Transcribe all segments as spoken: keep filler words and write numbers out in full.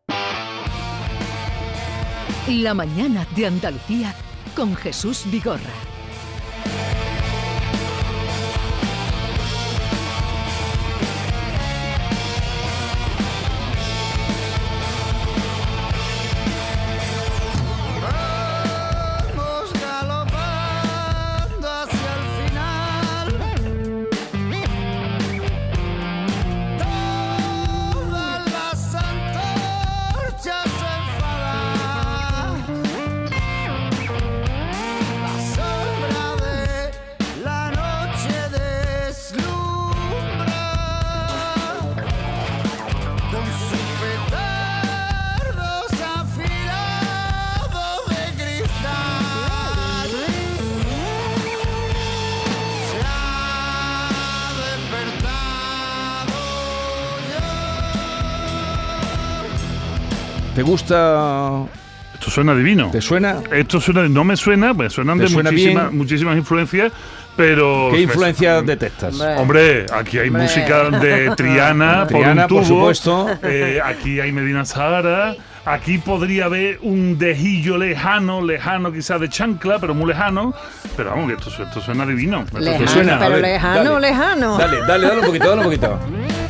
La mañana de Andalucía con Jesús Vigorra. ¿Te gusta? Esto suena divino. ¿Te suena? Esto suena, no me suena, me suenan de suena muchísimas, muchísimas influencias, pero... ¿Qué influencias detectas? Hombre, Hombre aquí hay Hombre. música de Triana, Triana, por un tubo, por supuesto. Eh, aquí hay Medina Sahara, aquí podría haber un dejillo lejano, lejano quizás de Chancla, pero muy lejano. Pero vamos, que esto, esto suena divino. Esto Lejano, suena, pero ver, lejano, dale, lejano. Dale, dale, dale un poquito, dale un poquito.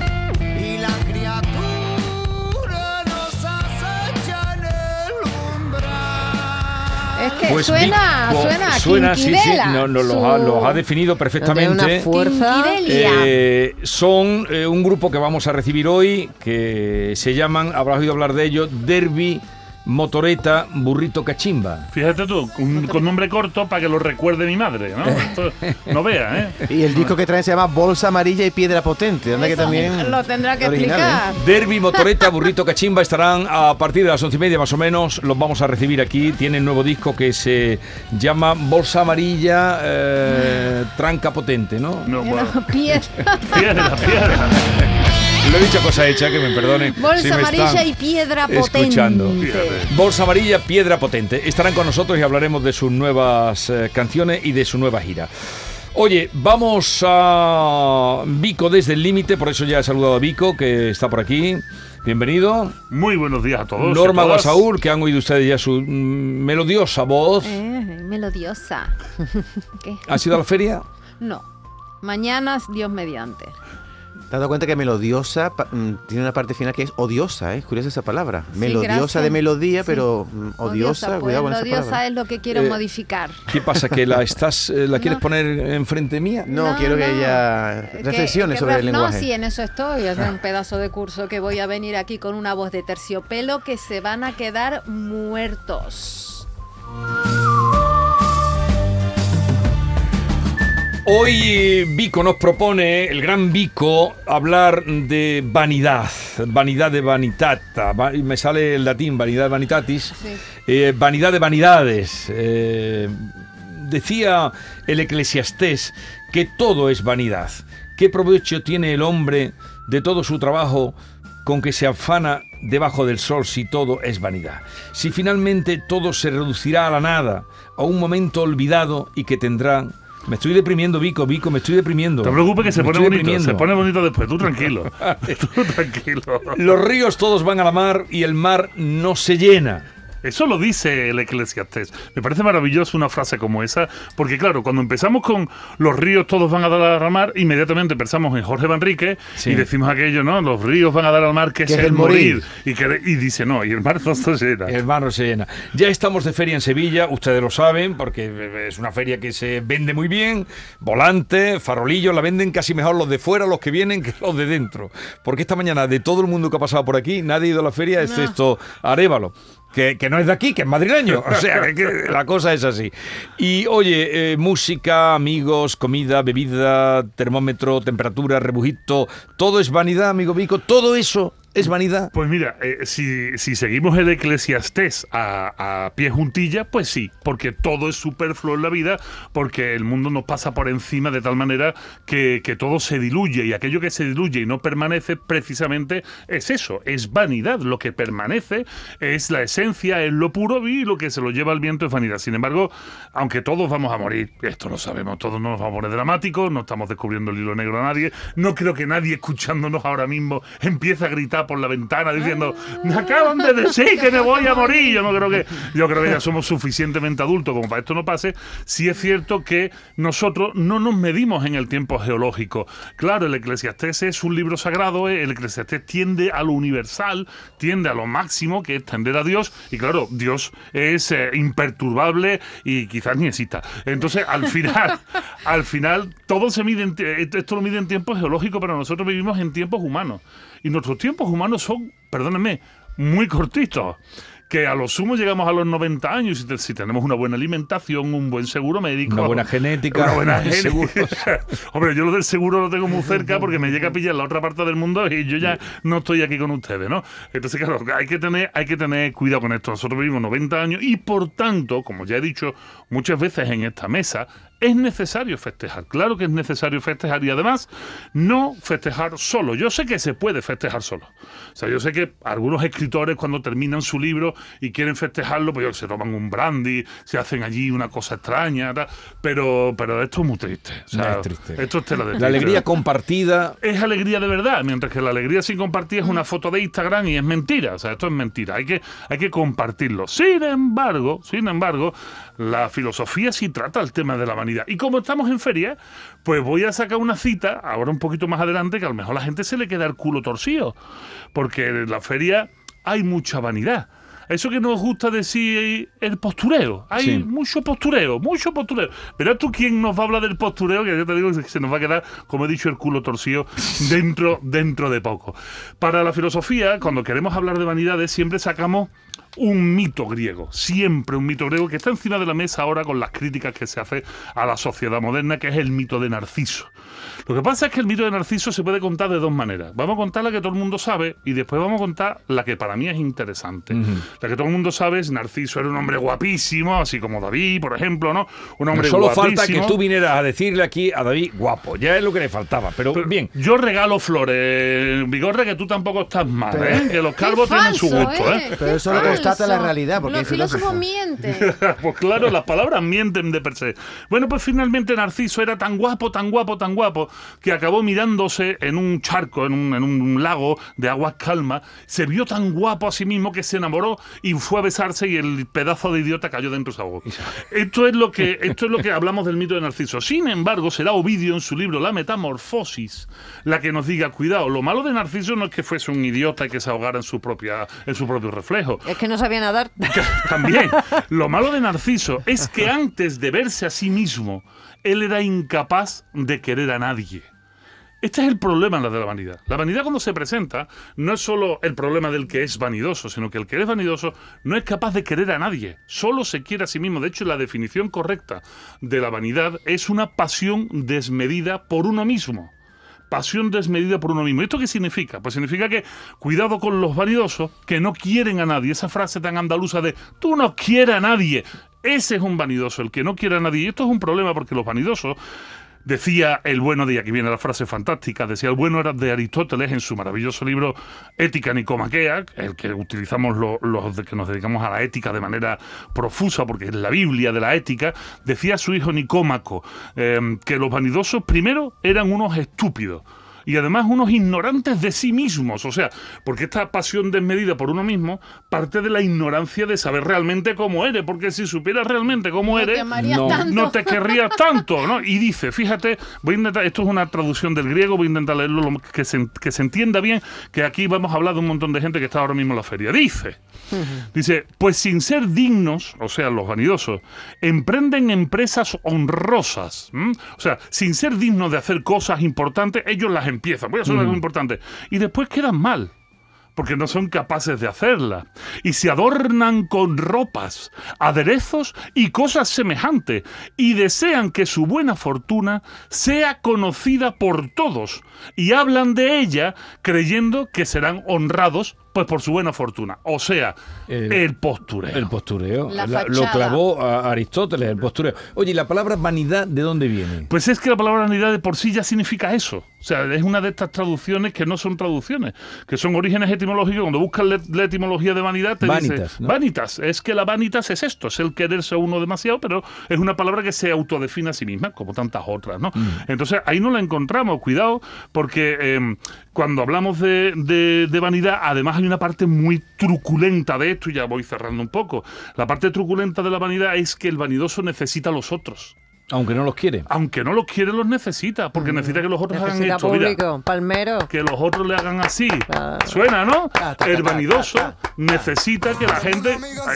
Es que pues suena, Vico, suena, suena, sí, sí, no, no, Su... los, ha, los ha definido perfectamente. De una fuerza. Eh, son eh, un grupo que vamos a recibir hoy, que se llaman, habrás oído hablar de ellos, Derby, Motoreta, Burrito Cachimba. Fíjate tú, un, con nombre corto para que lo recuerde mi madre, ¿no? Esto, no vea, ¿eh? Y el disco que traen se llama Bolsa Amarilla y Piedra Potente. Anda que también lo tendrá que original, explicar. ¿eh? Derby, Motoreta, Burrito Cachimba estarán a partir de las once y media más o menos. Los vamos a recibir aquí. Tienen nuevo disco que se llama Bolsa Amarilla, eh, Tranca Potente, ¿no? No, bueno. Piedra. Piedra, piedra. Lo he dicho cosa hecha, que me perdone. Bolsa si me amarilla y piedra potente. Escuchando. Bolsa amarilla, piedra potente. Estarán con nosotros y hablaremos de sus nuevas eh, canciones y de su nueva gira. Oye, vamos a Vico desde el límite, por eso ya he saludado a Vico, que está por aquí. Bienvenido. Muy buenos días a todos. Norma Guasaúl, que han oído ustedes ya su mm, melodiosa voz. Eh, melodiosa. ¿Qué? ¿Ha sido a la feria? No. Mañana, Dios mediante. ¿Te has dado cuenta que melodiosa pa, m, tiene una parte final que es odiosa? ¿eh? Es curiosa esa palabra. Sí, melodiosa gracias. de melodía, Sí. pero m, odiosa, Odiosa, pues, cuidado con esa palabra. odiosa es lo que quiero Eh, modificar. ¿Qué pasa? ¿Que la estás eh, la quieres No. poner enfrente mía? No, No, quiero que no. ella Que- reflexione que sobre re- el lenguaje. No, sí, en eso estoy. Es un pedazo de curso que voy a venir aquí con una voz de terciopelo que se van a quedar muertos. Hoy Vico nos propone, el gran Vico, hablar de vanidad, vanidad de vanitata, va- me sale el latín, vanidad vanitatis, Sí. eh, vanidad de vanidades. Eh, decía el Eclesiastés que todo es vanidad. ¿Qué provecho tiene el hombre de todo su trabajo con que se afana debajo del sol si todo es vanidad? Si finalmente todo se reducirá a la nada, a un momento olvidado y que tendrán... Me estoy deprimiendo, Vico, Vico, me estoy deprimiendo. No te preocupes que se Me pone estoy bonito, deprimiendo. se pone bonito después, tú tranquilo. Tú tranquilo. Los ríos todos van a la mar y el mar no se llena. Eso lo dice el Eclesiastés. Me parece maravilloso una frase como esa, porque claro, cuando empezamos con los ríos todos van a dar al mar, inmediatamente pensamos en Jorge Manrique Sí. y decimos aquello, ¿no? Los ríos van a dar al mar, que es el morir. Y, que, y dice, no, y el mar no se llena. El mar no se llena. Ya estamos de feria en Sevilla, ustedes lo saben, porque es una feria que se vende muy bien. Volante, farolillos, la venden casi mejor los de fuera, los que vienen, que los de dentro. Porque esta mañana, de todo el mundo que ha pasado por aquí, nadie ha ido a la feria, excepto Arévalo. Que, que no es de aquí, que es madrileño. O sea, que, que la cosa es así. Y oye, eh, música, amigos, comida, bebida, termómetro, temperatura, rebujito, todo es vanidad, amigo Vico, todo eso es vanidad. Pues mira, eh, si, si seguimos el Eclesiastés a, a pie juntilla, pues sí, porque todo es superfluo en la vida, porque el mundo nos pasa por encima de tal manera que, que todo se diluye, y aquello que se diluye y no permanece precisamente es eso, es vanidad. Lo que permanece es la esencia, es lo puro, y lo que se lo lleva al viento es vanidad. Sin embargo, aunque todos vamos a morir, esto lo sabemos, todos no nos vamos a poner dramáticos, no estamos descubriendo el hilo negro a nadie, no creo que nadie escuchándonos ahora mismo empiece a gritar por la ventana diciendo, me acaban de decir que me voy a morir. Yo no creo que, yo creo que ya somos suficientemente adultos como para esto no pase. Sí es cierto que nosotros no nos medimos en el tiempo geológico. Claro, el Eclesiastés es un libro sagrado, el Eclesiastés tiende a lo universal, tiende a lo máximo, que es tender a Dios, y claro, Dios es eh, imperturbable y quizás ni exista. Entonces, al final, al final, todo se mide, en, esto lo mide en tiempo geológico, pero nosotros vivimos en tiempos humanos. Y nuestros tiempos humanos son, perdónenme, muy cortitos. Que a lo sumo llegamos a los noventa años si, te, si tenemos una buena alimentación, un buen seguro médico. Una buena genética. Una buena genética. Hombre, yo lo del seguro lo tengo muy cerca porque me llega a pillar en la otra parte del mundo y yo ya no estoy aquí con ustedes, ¿no? Entonces, claro, hay que tener, hay que tener cuidado con esto. Nosotros vivimos noventa años y, por tanto, como ya he dicho muchas veces en esta mesa, es necesario festejar. Claro que es necesario festejar y además no festejar solo. Yo sé que se puede festejar solo. O sea, yo sé que algunos escritores cuando terminan su libro y quieren festejarlo, pues se toman un brandy, se hacen allí una cosa extraña, tal, pero, pero esto es muy triste. O sea, es triste. Esto es tela de La alegría compartida es alegría de verdad, mientras que la alegría sin compartir es una foto de Instagram y es mentira. O sea, esto es mentira. Hay que, hay que compartirlo. Sin embargo, sin embargo, la filosofía sí trata el tema de la vanidad. Y como estamos en feria, pues voy a sacar una cita, ahora un poquito más adelante, que a lo mejor a la gente se le queda el culo torcido. Porque en la feria hay mucha vanidad. Eso que nos gusta decir el postureo. Hay sí. mucho postureo, mucho postureo. Pero tú quién nos va a hablar del postureo, que yo te digo que se nos va a quedar, como he dicho, el culo torcido dentro, dentro de poco. Para la filosofía, cuando queremos hablar de vanidades, siempre sacamos un mito griego, siempre un mito griego que está encima de la mesa ahora con las críticas que se hace a la sociedad moderna, que es el mito de Narciso. Lo que pasa es que el mito de Narciso se puede contar de dos maneras. Vamos a contar la que todo el mundo sabe y después vamos a contar la que para mí es interesante. Uh-huh. La que todo el mundo sabe es Narciso era un hombre guapísimo, así como David, por ejemplo, ¿no? Un hombre Solo guapísimo. falta que tú vinieras a decirle aquí a David guapo. Ya es lo que le faltaba, pero, pero bien. Yo regalo flores, Vigorra, que tú tampoco estás mal, pero, ¿eh? Que los calvos tienen su gusto, ¿eh? Pero eso lo constata la realidad, porque los filósofos mienten. Pues claro, las palabras mienten de per se. Bueno, pues finalmente Narciso era tan guapo, tan guapo, tan guapo, que acabó mirándose en un charco, en un, en un lago de aguas calmas, se vio tan guapo a sí mismo que se enamoró y fue a besarse y el pedazo de idiota cayó dentro de su agua. Esto es lo que, esto es lo que hablamos del mito de Narciso. Sin embargo, será Ovidio en su libro La Metamorfosis la que nos diga, cuidado, lo malo de Narciso no es que fuese un idiota y que se ahogara en su propia, en su propio reflejo. Es que no sabía nadar. También, lo malo de Narciso es que antes de verse a sí mismo, él era incapaz de querer a nadie. Este es el problema de la vanidad. La vanidad, cuando se presenta, no es solo el problema del que es vanidoso, sino que el que es vanidoso no es capaz de querer a nadie. Solo se quiere a sí mismo. De hecho, la definición correcta de la vanidad es una pasión desmedida por uno mismo. Pasión desmedida por uno mismo. ¿Esto qué significa? Pues significa que cuidado con los vanidosos que no quieren a nadie. Esa frase tan andaluza de tú no quieres a nadie. Ese es un vanidoso, el que no quiere a nadie. Y esto es un problema porque los vanidosos, decía el bueno de, y aquí viene la frase fantástica, decía el bueno era de Aristóteles en su maravilloso libro Ética Nicomaquea, el que utilizamos los, los de que nos dedicamos a la ética de manera profusa, porque es la Biblia de la ética, decía a su hijo Nicómaco eh, que los vanidosos primero eran unos estúpidos. Y además unos ignorantes de sí mismos, o sea, porque esta pasión desmedida por uno mismo parte de la ignorancia de saber realmente cómo eres, porque si supieras realmente cómo no eres, te no, no te querrías tanto, ¿no? Y dice, fíjate, voy a intentar, esto es una traducción del griego, voy a intentar leerlo lo, que, se, que se entienda bien, que aquí vamos a hablar de un montón de gente que está ahora mismo en la feria. Dice, uh-huh. dice, pues sin ser dignos, o sea, los vanidosos, emprenden empresas honrosas, ¿m? O sea, sin ser dignos de hacer cosas importantes, ellos las emprenden. Empiezan, voy a hacer algo importante. Y después quedan mal, porque no son capaces de hacerla. Y se adornan con ropas, aderezos y cosas semejantes, y desean que su buena fortuna sea conocida por todos, y hablan de ella creyendo que serán honrados pues por su buena fortuna. O sea, el, el postureo. El postureo. La La, lo clavó a Aristóteles, el postureo. Oye, ¿y la palabra vanidad de dónde viene? Pues es que la palabra vanidad de por sí ya significa eso. O sea, es una de estas traducciones que no son traducciones, que son orígenes etimológicos. Cuando buscas la, la etimología de vanidad, te vanitas, dice... ¿no? Vanitas. Es que la vanitas es esto, es el quererse a uno demasiado, pero es una palabra que se autodefine a sí misma, como tantas otras, ¿no? Mm. Entonces, ahí no la encontramos. Cuidado, porque... Eh, cuando hablamos de, de, de vanidad, además hay una parte muy truculenta de esto, y ya voy cerrando un poco. La parte truculenta de la vanidad es que el vanidoso necesita a los otros. Aunque no los quiere. Aunque no los quiere, los necesita, porque mm. necesita que los otros necesita hagan esto. Público, mira, palmero. Que los otros le hagan así. Claro. Suena, ¿no? El vanidoso necesita que la gente...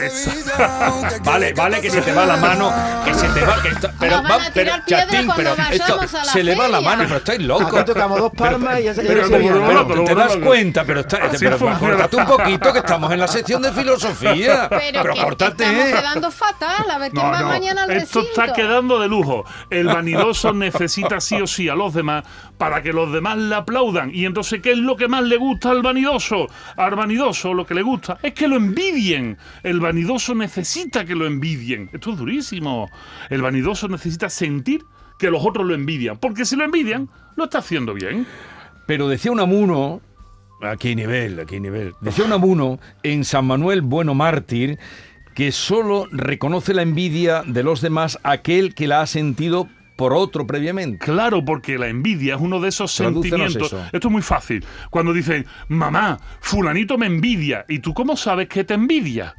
Vale, vale, que se te va la mano, que se te va... Que esto, pero, Nos van a pero, tirar piedras Chatín, pero cuando esto vayamos a la se le va la feria. mano, pero estáis locos. Acá tocamos dos palmas y ya se pero- ya se pero- viene. pero- Pero, ¿te das cuenta? Pero, está, Así pero funciona. córtate un poquito, que estamos en la sección de filosofía. Pero, Pero que córtate. estamos quedando fatal. A ver quién No, va no, mañana al esto recinto. está quedando de lujo. El vanidoso necesita sí o sí a los demás para que los demás le aplaudan. Y entonces, ¿qué es lo que más le gusta al vanidoso? Al vanidoso lo que le gusta es que lo envidien. El vanidoso necesita que lo envidien. Esto es durísimo. El vanidoso necesita sentir que los otros lo envidian. Porque si lo envidian, lo está haciendo bien. Pero decía Unamuno, aquí hay nivel, aquí hay nivel, decía Unamuno en San Manuel Bueno Mártir que solo reconoce la envidia de los demás aquel que la ha sentido por otro previamente. Claro, porque la envidia es uno de esos Tradúcenos sentimientos. eso. Esto es muy fácil. Cuando dicen, mamá, fulanito me envidia. ¿Y tú cómo sabes que te envidia?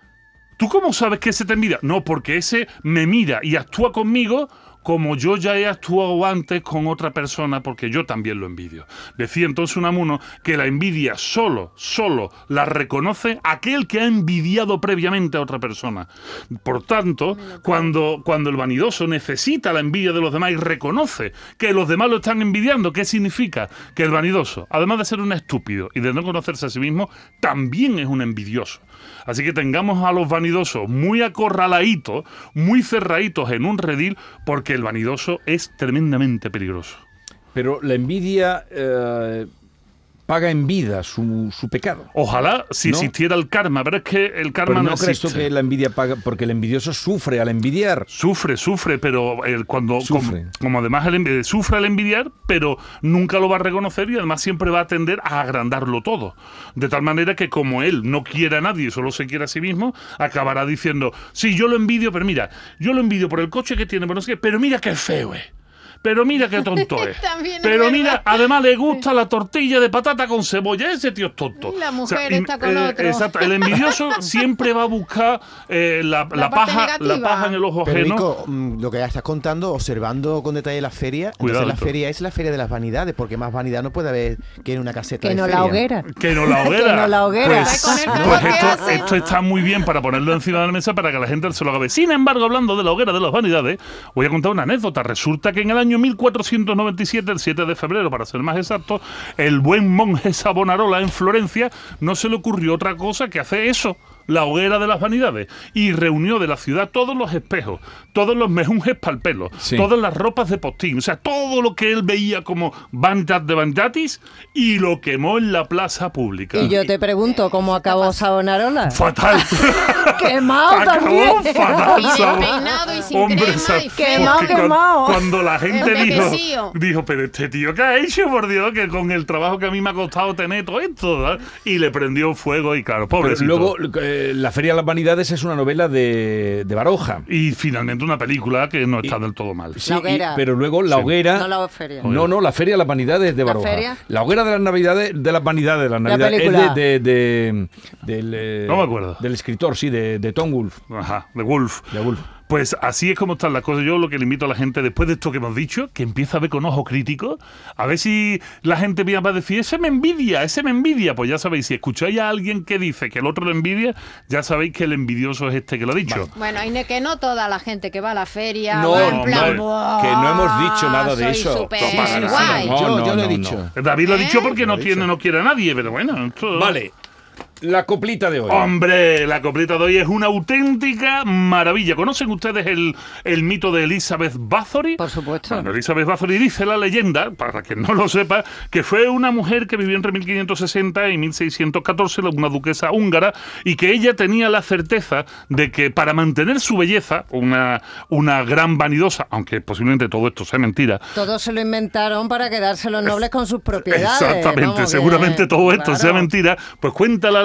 ¿Tú cómo sabes que ese te envidia? No, porque ese me mira y actúa conmigo como yo ya he actuado antes con otra persona, porque yo también lo envidio. Decía entonces Unamuno que la envidia solo, solo la reconoce aquel que ha envidiado previamente a otra persona. Por tanto, cuando, cuando el vanidoso necesita la envidia de los demás y reconoce que los demás lo están envidiando, ¿qué significa? Que el vanidoso, además de ser un estúpido y de no conocerse a sí mismo, también es un envidioso. Así que tengamos a los vanidosos muy acorraladitos, muy cerraditos en un redil, porque el vanidoso es tremendamente peligroso. Pero la envidia eh, paga en vida su, su pecado. Ojalá si ¿No? existiera el karma, pero es que el karma Pero no, no crees tú existe. que la envidia paga, porque el envidioso sufre al envidiar. Sufre, sufre, pero el, cuando Sufre. Como, como además el envi- sufre al envidiar, pero nunca lo va a reconocer y además siempre va a tender a agrandarlo todo. De tal manera que como él no quiere a nadie, solo se quiere a sí mismo, acabará diciendo, sí, yo lo envidio, pero mira, yo lo envidio por el coche que tiene, pero, no sé qué, pero mira qué feo es. Pero mira qué tonto es. También es Pero verdad. mira, además le gusta la tortilla de patata con cebolla. Ese tío es tonto. Y la mujer y- está con otro. Exacto. El envidioso siempre va a buscar eh, la, La la parte paja, la negativa. paja en el ojo Pero ajeno. Nico, mm, lo que ya estás contando, observando con detalle la feria, Cuidado, entonces la Héctor. feria es la feria de las vanidades, porque más vanidad no puede haber que en una caseta Que de no feria. la hoguera. Que no la hoguera. Que no la hoguera. Pues, Con el calor pues que esto, hace. esto está muy bien para ponerlo encima de la mesa para que la gente se lo acabe. Sin embargo, hablando de la hoguera de las vanidades, voy a contar una anécdota. Resulta que en el año mil cuatrocientos noventa y siete, el siete de febrero, para ser más exacto, el buen monje Savonarola en Florencia no se le ocurrió otra cosa que hacer eso, la hoguera de las vanidades, y reunió de la ciudad todos los espejos, todos los mejunjes para el pelo, Sí. todas las ropas de postín, o sea, todo lo que él veía como vanidad de vanidades, y lo quemó en la plaza pública. Y yo te pregunto, ¿cómo acabó Savonarola? Fatal. Quemado Acabó también. fatal. Y Sabo- despeinado y sin Hombre, crema sa- y feo. Quemado, porque cuan- quemado. Cuando la gente dijo, Envejecido. dijo, pero este tío, ¿qué ha hecho? Por Dios, que con el trabajo que a mí me ha costado tener todo esto, ¿verdad? Y le prendió fuego y claro, Pero pobrecito. luego, eh, La Feria de las Vanidades es una novela de, de Baroja. Y finalmente una película que no está Y- del todo mal. Sí, La hoguera. y- pero luego la Sí. hoguera... No la feria. No, no, la Feria de las Vanidades de ¿La Baroja. feria? La hoguera de las Navidades, de las Vanidades de las La Navidades película. es de, de- de- del, eh, No me acuerdo. del escritor, sí, de, de Tom Wolfe. Ajá, de Wolf. De Wolfe. Pues así es como están las cosas. Yo lo que le invito a la gente, después de esto que hemos dicho, que empieza a ver con ojo crítico, a ver si la gente va a decir, ese me envidia, ese me envidia. Pues ya sabéis, si escucháis a alguien que dice que el otro lo envidia, ya sabéis que el envidioso es este que lo ha dicho. Bueno, y ne- que no toda la gente que va a la feria No, va en hombre, plan, que "Buah, no hemos dicho nada de soy eso". súper No, para nada. guay". No, yo, no, yo lo he no, dicho. David lo ha dicho ¿Eh? porque no Lo he tiene, dicho. no quiere a nadie, pero bueno. esto- Vale, la coplita de hoy. Hombre, la copleta de hoy es una auténtica maravilla. ¿Conocen ustedes el, el mito de Elizabeth Bathory? Por supuesto. Bueno, Elizabeth Bathory dice la leyenda, para quien no lo sepa, que fue una mujer que vivió entre mil quinientos sesenta y mil seiscientos catorce, una duquesa húngara, y que ella tenía la certeza de que para mantener su belleza, una, una gran vanidosa, aunque posiblemente todo esto sea mentira, Todos se lo inventaron para quedarse los nobles con sus propiedades. exactamente, Vamos, que- seguramente todo esto claro. sea mentira, pues cuenta la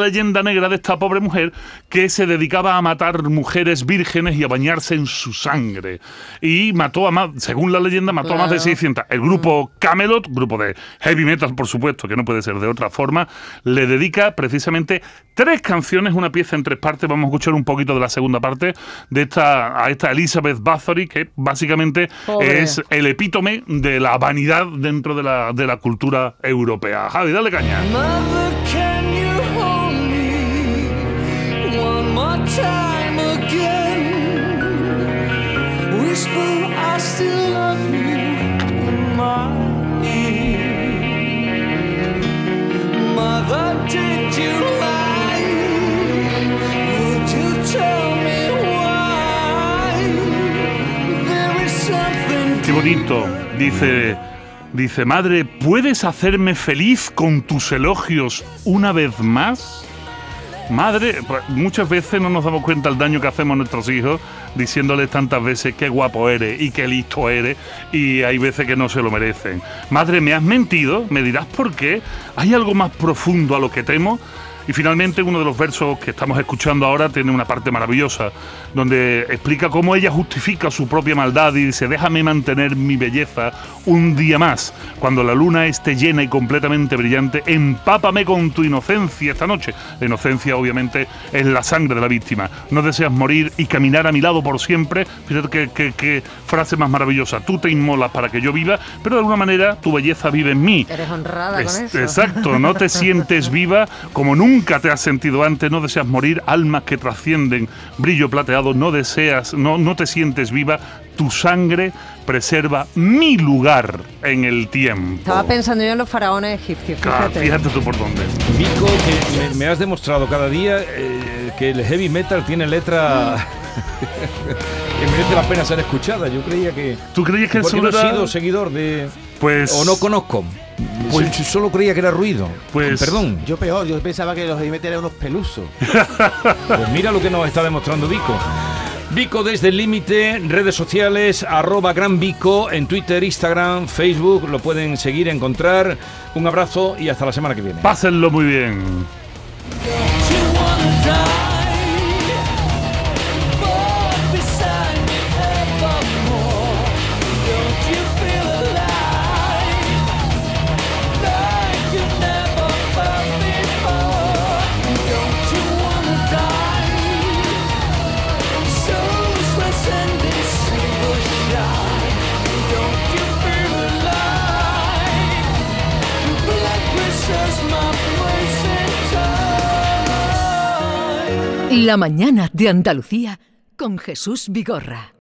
leyenda negra de esta pobre mujer que se dedicaba a matar mujeres vírgenes y a bañarse en su sangre. Y mató a más, según la leyenda, mató claro. a más de seiscientas. El grupo Kamelot, grupo de heavy metal, por supuesto, que no puede ser de otra forma, le dedica precisamente tres canciones, una pieza en tres partes. Vamos a escuchar un poquito de la segunda parte de esta, a esta Elizabeth Bathory, que básicamente Pobre. es el epítome de la vanidad dentro de la, de la cultura europea. Javi, dale caña. Mother, can you hold me one more time again? Whisper, I still love you in my ear. Mother, did you lie? Would you tell me why? There is something. Qué bonito, dice... Dice, madre, ¿puedes hacerme feliz con tus elogios una vez más? Madre, muchas veces no nos damos cuenta del daño que hacemos a nuestros hijos diciéndoles tantas veces qué guapo eres y qué listo eres, y hay veces que no se lo merecen. Madre, ¿me has mentido? ¿Me dirás por qué? ¿Hay algo más profundo a lo que temo? Y finalmente uno de los versos que estamos escuchando ahora tiene una parte maravillosa, donde explica cómo ella justifica su propia maldad y dice, déjame mantener mi belleza un día más. Cuando la luna esté llena y completamente brillante, empápame con tu inocencia esta noche. La inocencia obviamente es la sangre de la víctima. No deseas morir y caminar a mi lado por siempre. Fíjate qué, qué, qué frase más maravillosa. Tú te inmolas para que yo viva, pero de alguna manera tu belleza vive en mí. Eres honrada es, con eso. Exacto, no te sientes viva como nunca Nunca te has sentido antes, no deseas morir, almas que trascienden, brillo plateado, no deseas, no, no te sientes viva, tu sangre preserva mi lugar en el tiempo. Estaba pensando yo en los faraones egipcios, fíjate. Ah, fíjate tú por dónde. Vico, que me, me has demostrado cada día eh, que el heavy metal tiene letra que merece la pena ser escuchada. Yo creía que... ¿Tú creías que porque eso no era... he sido seguidor de... Pues... O no conozco. Pues solo creía que era ruido. Pues perdón. Yo peor, yo pensaba que los heavy metal eran unos pelusos. Pues mira lo que nos está demostrando Vico. Vico desde el límite, redes sociales, arroba Gran Vico, en Twitter, Instagram, Facebook, lo pueden seguir, encontrar. Un abrazo y hasta la semana que viene. Pásenlo muy bien. La mañana de Andalucía con Jesús Vigorra.